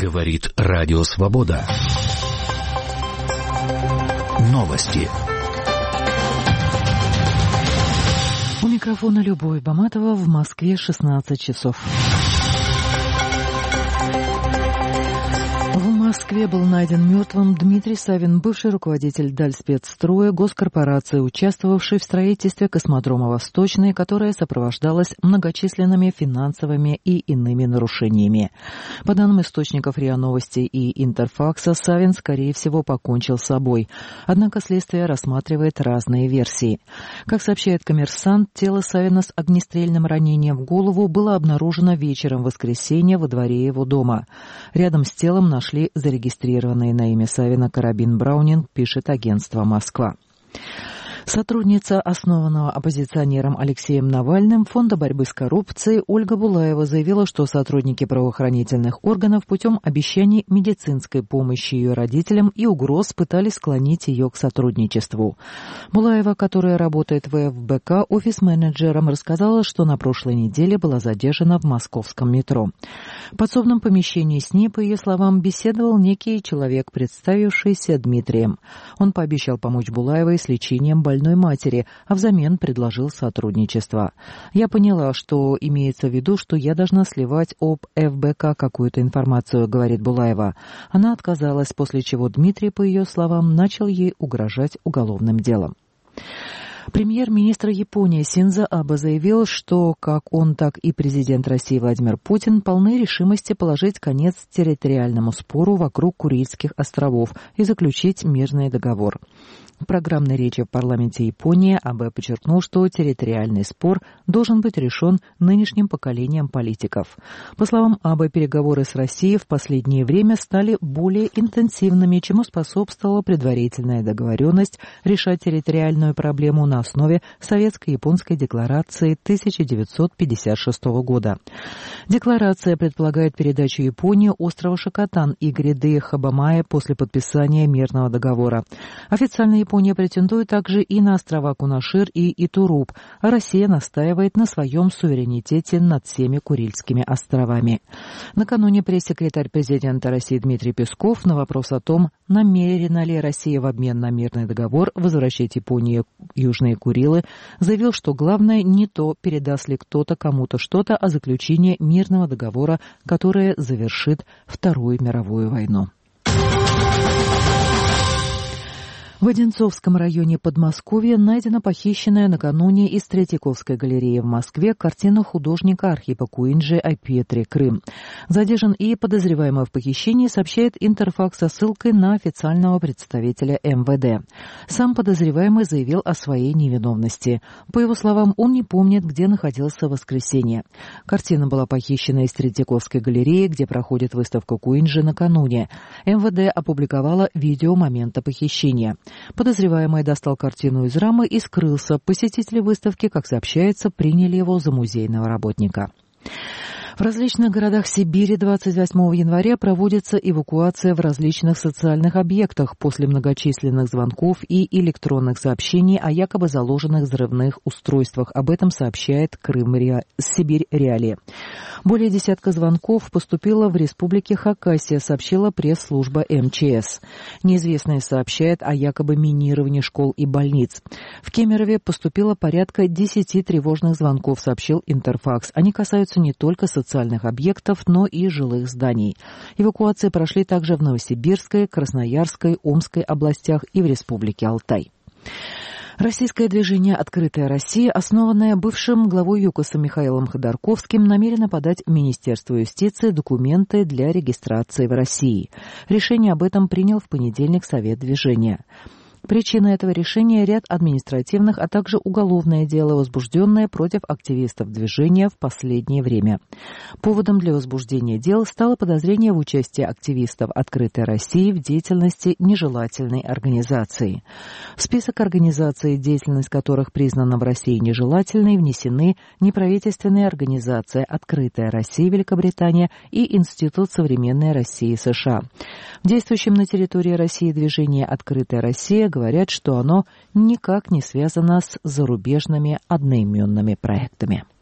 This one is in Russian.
Говорит Радио Свобода. Новости. У микрофона Любовь Баматова, в Москве 16 часов. В Москве был найден мертвым Дмитрий Савин, бывший руководитель Дальспецстроя, госкорпорации, участвовавший в строительстве космодрома «Восточный», которое сопровождалось многочисленными финансовыми и иными нарушениями. По данным источников РИА Новости и Интерфакса, Савин, скорее всего, покончил с собой. Однако следствие рассматривает разные версии. Как сообщает «Коммерсант», тело Савина с огнестрельным ранением в голову было обнаружено вечером в воскресенье во дворе его дома. Рядом с телом нашли зарегистрированный на имя Савина карабин Браунинг, пишет агентство «Москва». Сотрудница основанного оппозиционером Алексеем Навальным Фонда борьбы с коррупцией Ольга Булаева заявила, что сотрудники правоохранительных органов путем обещаний медицинской помощи ее родителям и угроз пытались склонить ее к сотрудничеству. Булаева, которая работает в ФБК офис-менеджером, рассказала, что на прошлой неделе была задержана в московском метро. В подсобном помещении с ней, по ее словам, беседовал некий человек, представившийся Дмитрием. Он пообещал помочь Булаевой с лечением больной матери, а взамен предложил сотрудничество. «Я поняла, что имеется в виду, что я должна сливать об ФБК какую-то информацию», — говорит Булаева. Она отказалась, после чего Дмитрий, по ее словам, начал ей угрожать уголовным делом. Премьер-министр Японии Синдзо Абе заявил, что как он, так и президент России Владимир Путин полны решимости положить конец территориальному спору вокруг Курильских островов и заключить мирный договор. В программной речи в парламенте Японии Абе подчеркнул, что территориальный спор должен быть решен нынешним поколением политиков. По словам Абе, переговоры с Россией в последнее время стали более интенсивными, чему способствовала предварительная договоренность решать территориальную проблему на основе Советско-японской декларации 1956 года. Декларация предполагает передачу Японии острова Шокотан и гряды Хабамая после подписания мирного договора. Официально Япония претендует также и на острова Кунашир и Итуруп, а Россия настаивает на своем суверенитете над всеми Курильскими островами. Накануне пресс-секретарь президента России Дмитрий Песков на вопрос о том, намерена ли Россия в обмен на мирный договор возвращать Японии Южные Курилы, заявил, что главное не то, передаст ли кто-то кому-то что-то, а заключение мирного договора, которое завершит Вторую мировую войну. В Одинцовском районе Подмосковья найдена похищенная накануне из Третьяковской галереи в Москве картина художника Архипа Куинджи о Петре, Крым. Задержан и подозреваемый в похищении, сообщает Интерфакс со ссылкой на официального представителя МВД. Сам подозреваемый заявил о своей невиновности. По его словам, он не помнит, где находился в воскресенье. Картина была похищена из Третьяковской галереи, где проходит выставка Куинджи, накануне. МВД опубликовало видео момента похищения. Подозреваемый достал картину из рамы и скрылся. Посетители выставки, как сообщается, приняли его за музейного работника. В различных городах Сибири 28 января проводится эвакуация в различных социальных объектах после многочисленных звонков и электронных сообщений о якобы заложенных взрывных устройствах. Об этом сообщает Сибирь Реалии. Более десятка звонков поступило в республике Хакасия, сообщила пресс-служба МЧС. Неизвестные сообщают о якобы минировании школ и больниц. В Кемерове поступило порядка 10 тревожных звонков, сообщил Интерфакс. Они касаются не только социальных объектов, но и жилых зданий. Эвакуации прошли также в Новосибирской, Красноярской, Омской областях и в республике Алтай. Российское движение «Открытая Россия», основанное бывшим главой ЮКОСа Михаилом Ходорковским, намерено подать в Министерство юстиции документы для регистрации в России. Решение об этом принял в понедельник Совет движения. Причина этого решения – ряд административных, а также уголовное дело, возбужденное против активистов движения в последнее время. Поводом для возбуждения дел стало подозрение в участии активистов «Открытой России» в деятельности нежелательной организации. В список организаций, деятельность которых признана в России нежелательной, внесены неправительственные организации «Открытая Россия» Великобритания и Институт современной России США. В действующем на территории России движении «Открытая Россия» говорят, что оно никак не связано с зарубежными одноименными проектами.